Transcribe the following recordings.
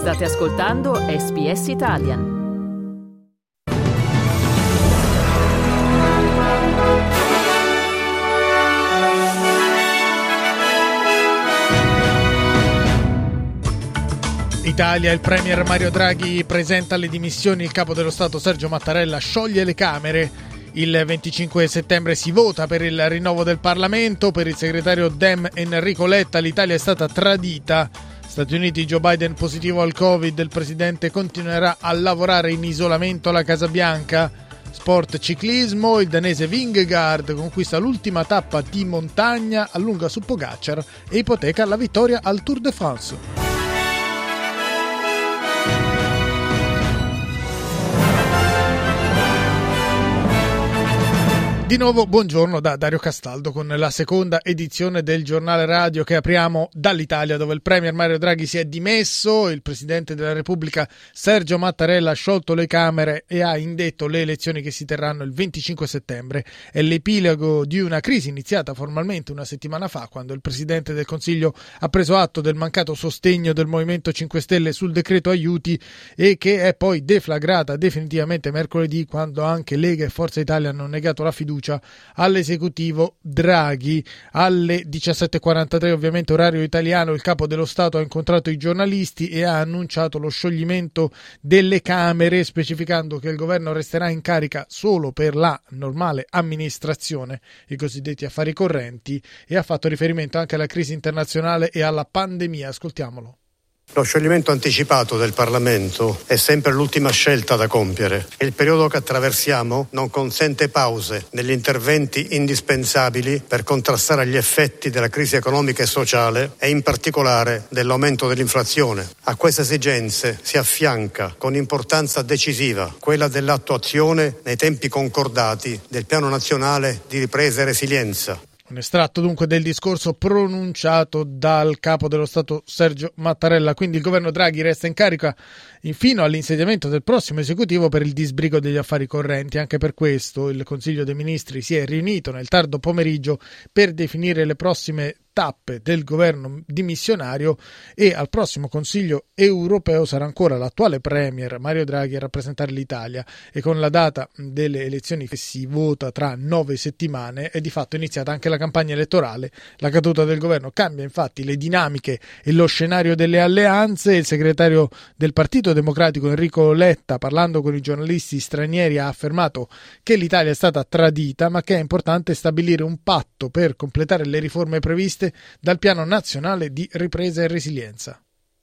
State ascoltando SBS Italian. Italia, il premier Mario Draghi presenta le dimissioni, il capo dello Stato Sergio Mattarella scioglie le Camere. Il 25 settembre si vota per il rinnovo del Parlamento. Per il segretario Dem Enrico Letta l'Italia è stata tradita. Stati Uniti, Joe Biden positivo al Covid, il presidente continuerà a lavorare in isolamento alla Casa Bianca. Sport ciclismo, il danese Vingegaard conquista l'ultima tappa di montagna, allunga su Pogacar e ipoteca la vittoria al Tour de France. Di nuovo buongiorno da Dario Castaldo con la seconda edizione del giornale radio che apriamo dall'Italia, dove il premier Mario Draghi si è dimesso, il presidente della Repubblica Sergio Mattarella ha sciolto le Camere e ha indetto le elezioni che si terranno il 25 settembre. È l'epilogo di una crisi iniziata formalmente una settimana fa, quando il presidente del Consiglio ha preso atto del mancato sostegno del Movimento 5 Stelle sul decreto aiuti e che è poi deflagrata definitivamente mercoledì, quando anche Lega e Forza Italia hanno negato la fiducia all'esecutivo Draghi. Alle 17:43, ovviamente orario italiano, il capo dello Stato ha incontrato i giornalisti e ha annunciato lo scioglimento delle Camere, specificando che il governo resterà in carica solo per la normale amministrazione, i cosiddetti affari correnti, e ha fatto riferimento anche alla crisi internazionale e alla pandemia. Ascoltiamolo. Lo scioglimento anticipato del Parlamento è sempre l'ultima scelta da compiere. Il periodo che attraversiamo non consente pause negli interventi indispensabili per contrastare gli effetti della crisi economica e sociale e in particolare dell'aumento dell'inflazione. A queste esigenze si affianca con importanza decisiva quella dell'attuazione nei tempi concordati del Piano Nazionale di Ripresa e Resilienza. Un estratto dunque del discorso pronunciato dal capo dello Stato Sergio Mattarella. Quindi il governo Draghi resta in carica fino all'insediamento del prossimo esecutivo per il disbrigo degli affari correnti. Anche per questo il Consiglio dei Ministri si è riunito nel tardo pomeriggio per definire le prossime tappe del governo dimissionario, e al prossimo Consiglio europeo sarà ancora l'attuale premier Mario Draghi a rappresentare l'Italia, e con la data delle elezioni che si vota tra 9 settimane è di fatto iniziata anche la campagna elettorale. La caduta del governo cambia infatti le dinamiche e lo scenario delle alleanze. Il segretario del Partito Democratico Enrico Letta, parlando con i giornalisti stranieri, ha affermato che l'Italia è stata tradita, ma che è importante stabilire un patto per completare le riforme previste dal Piano Nazionale di Ripresa e Resilienza.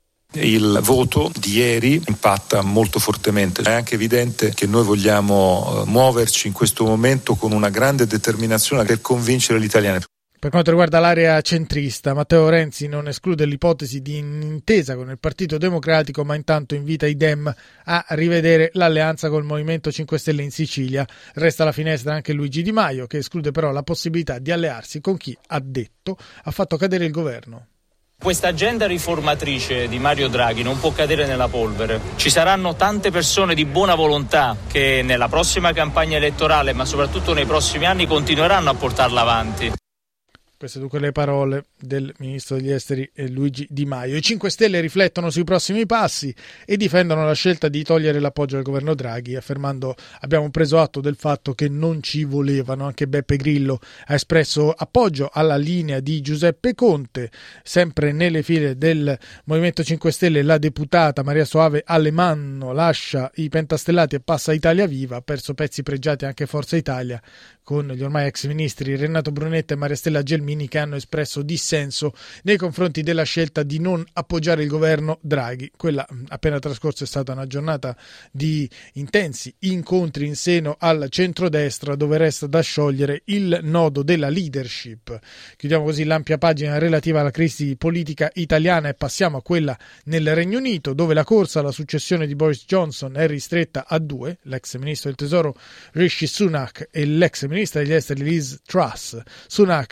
Il voto di ieri impatta molto fortemente. È anche evidente che noi vogliamo muoverci in questo momento con una grande determinazione per convincere gli italiani. Per quanto riguarda l'area centrista, Matteo Renzi non esclude l'ipotesi di un'intesa con il Partito Democratico, ma intanto invita i Dem a rivedere l'alleanza col Movimento 5 Stelle in Sicilia. Resta alla finestra anche Luigi Di Maio, che esclude però la possibilità di allearsi con chi, ha detto, ha fatto cadere il governo. Questa agenda riformatrice di Mario Draghi non può cadere nella polvere. Ci saranno tante persone di buona volontà che nella prossima campagna elettorale, ma soprattutto nei prossimi anni, continueranno a portarla avanti. Queste dunque le parole del ministro degli esteri Luigi Di Maio. I 5 Stelle riflettono sui prossimi passi e difendono la scelta di togliere l'appoggio al governo Draghi, affermando: abbiamo preso atto del fatto che non ci volevano. Anche Beppe Grillo ha espresso appoggio alla linea di Giuseppe Conte. Sempre nelle file del Movimento 5 Stelle la deputata Maria Soave Alemanno lascia i pentastellati e passa Italia Viva. Ha perso pezzi pregiati anche Forza Italia, con gli ormai ex ministri Renato Brunetta e Maria Stella Gelmini, che hanno espresso dissenso nei confronti della scelta di non appoggiare il governo Draghi. Quella appena trascorsa è stata una giornata di intensi incontri in seno al centrodestra, dove resta da sciogliere il nodo della leadership. Chiudiamo così l'ampia pagina relativa alla crisi politica italiana e passiamo a quella nel Regno Unito, dove la corsa alla successione di Boris Johnson è ristretta a due: l'ex ministro del tesoro Rishi Sunak e l'ex ministra degli esteri Liz Truss. Sunak ha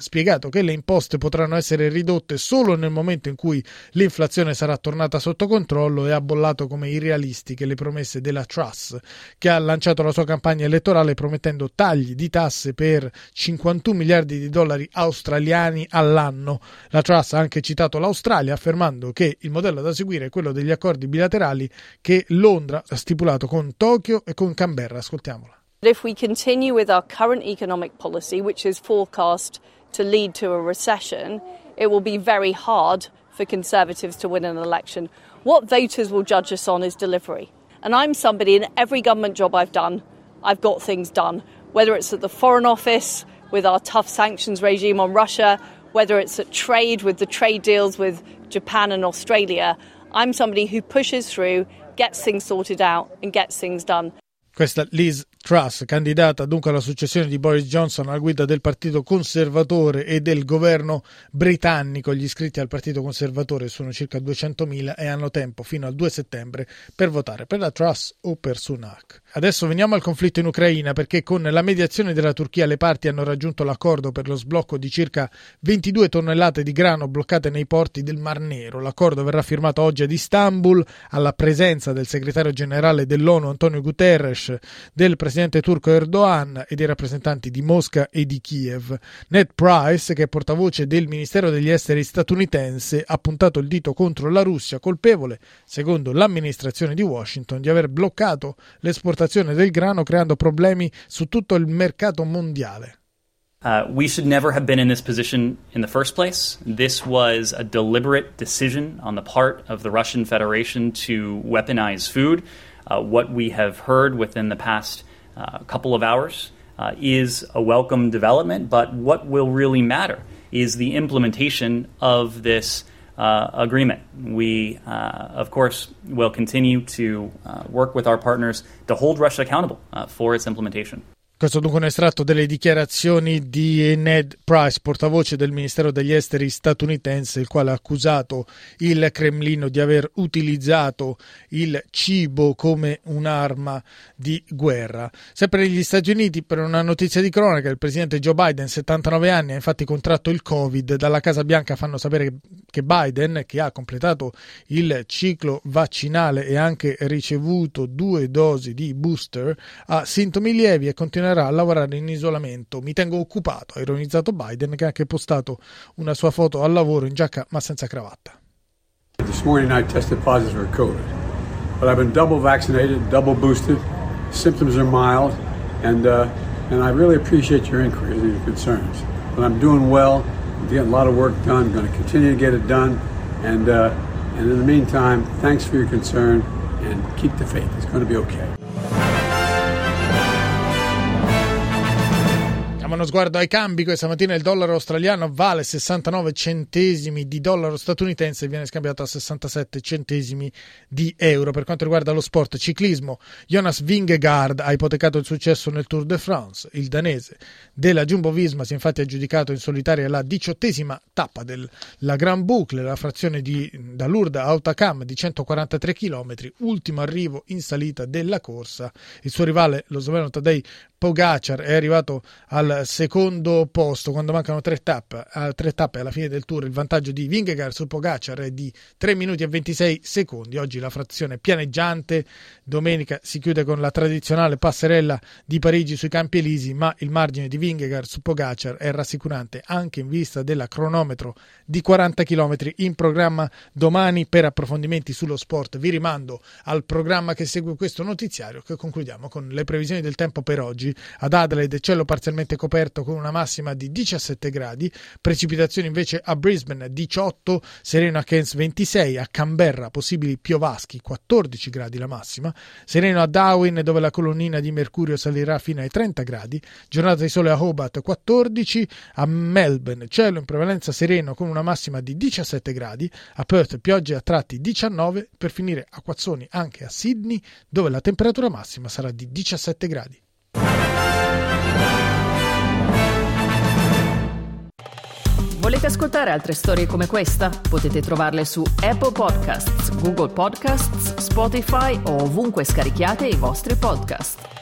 spiegato che le imposte potranno essere ridotte solo nel momento in cui l'inflazione sarà tornata sotto controllo e ha bollato come irrealistiche le promesse della Truss, che ha lanciato la sua campagna elettorale promettendo tagli di tasse per 51 miliardi di dollari australiani all'anno. La Truss ha anche citato l'Australia, affermando che il modello da seguire è quello degli accordi bilaterali che Londra ha stipulato con Tokyo e con Canberra. Ascoltiamola. If we continue with our current economic policy, which is forecast to lead to a recession, it will be very hard for Conservatives to win an election. What voters will judge us on is delivery. And I'm somebody, in every government job I've done, I've got things done. Whether it's at the Foreign Office with our tough sanctions regime on Russia, whether it's at trade with the trade deals with Japan and Australia, I'm somebody who pushes through, gets things sorted out and gets things done. Questa Liz Truss, candidata dunque alla successione di Boris Johnson alla guida del Partito Conservatore e del governo britannico. Gli iscritti al Partito Conservatore sono circa 200.000 e hanno tempo fino al 2 settembre per votare per la Truss o per Sunak. Adesso veniamo al conflitto in Ucraina, perché con la mediazione della Turchia le parti hanno raggiunto l'accordo per lo sblocco di circa 22 tonnellate di grano bloccate nei porti del Mar Nero. L'accordo verrà firmato oggi ad Istanbul alla presenza del segretario generale dell'ONU Antonio Guterres, del presidente turco Erdogan e dei rappresentanti di Mosca e di Kiev. Ned Price, che è portavoce del Ministero degli Esteri statunitense, ha puntato il dito contro la Russia, colpevole, secondo l'amministrazione di Washington, di aver bloccato l'esportazione del grano, creando problemi su tutto il mercato mondiale. We should never have been in this position in the first place. This was a deliberate decision on the part of the Russian Federation to weaponize food. What we have heard within the past couple of hours is a welcome development, but what will really matter is the implementation of this agreement. We, of course, will continue to work with our partners to hold Russia accountable for its implementation. Questo dunque un estratto delle dichiarazioni di Ned Price, portavoce del Ministero degli Esteri statunitense, il quale ha accusato il Cremlino di aver utilizzato il cibo come un'arma di guerra. Sempre negli Stati Uniti, per una notizia di cronaca, il presidente Joe Biden, 79 anni, ha infatti contratto il Covid. Dalla Casa Bianca fanno sapere che Biden, che ha completato il ciclo vaccinale e anche ricevuto 2 dosi di booster, ha sintomi lievi e continuerà a lavorare in isolamento. Mi tengo occupato, ha ironizzato Biden, che ha anche postato una sua foto al lavoro in giacca ma senza cravatta. This morning I tested positive for COVID, but I've been double vaccinated, double boosted. Symptoms are mild, and I really appreciate your inquiries and your concerns. But I'm doing well. I'm getting a lot of work done. I'm going to continue to get it done, and in the meantime, thanks for your concern and keep the faith. It's going to be okay. Uno sguardo ai cambi. Questa mattina il dollaro australiano vale 69 centesimi di dollaro statunitense e viene scambiato a 67 centesimi di euro. Per quanto riguarda lo sport ciclismo, Jonas Vingegaard ha ipotecato il successo nel Tour de France. Il danese della Jumbo-Visma si è infatti aggiudicato in solitaria la 18ª tappa della Grand Boucle, la frazione da Lourdes a Hautacam di 143 km, ultimo arrivo in salita della corsa. Il suo rivale, lo sloveno Tadej Pogacar, è arrivato al secondo posto quando mancano 3 tappe alla fine del Tour. Il vantaggio di Vingegaard su Pogacar è di 3 minuti e 26 secondi. Oggi la frazione pianeggiante, domenica si chiude con la tradizionale passerella di Parigi sui Campi Elisi, ma il margine di Vingegaard su Pogacar è rassicurante anche in vista della cronometro di 40 km in programma domani. Per approfondimenti sullo sport vi rimando al programma che segue questo notiziario, che concludiamo con le previsioni del tempo per oggi. Ad Adelaide cielo parzialmente coperto con una massima di 17 gradi, precipitazioni invece a Brisbane 18, sereno a Cairns 26, a Canberra possibili piovaschi 14 gradi la massima, sereno a Darwin dove la colonnina di mercurio salirà fino ai 30 gradi, giornata di sole a Hobart 14, a Melbourne cielo in prevalenza sereno con una massima di 17 gradi, a Perth piogge a tratti 19, per finire acquazzoni anche a Sydney dove la temperatura massima sarà di 17 gradi. Volete ascoltare altre storie come questa? Potete trovarle su Apple Podcasts, Google Podcasts, Spotify o ovunque scarichiate i vostri podcast.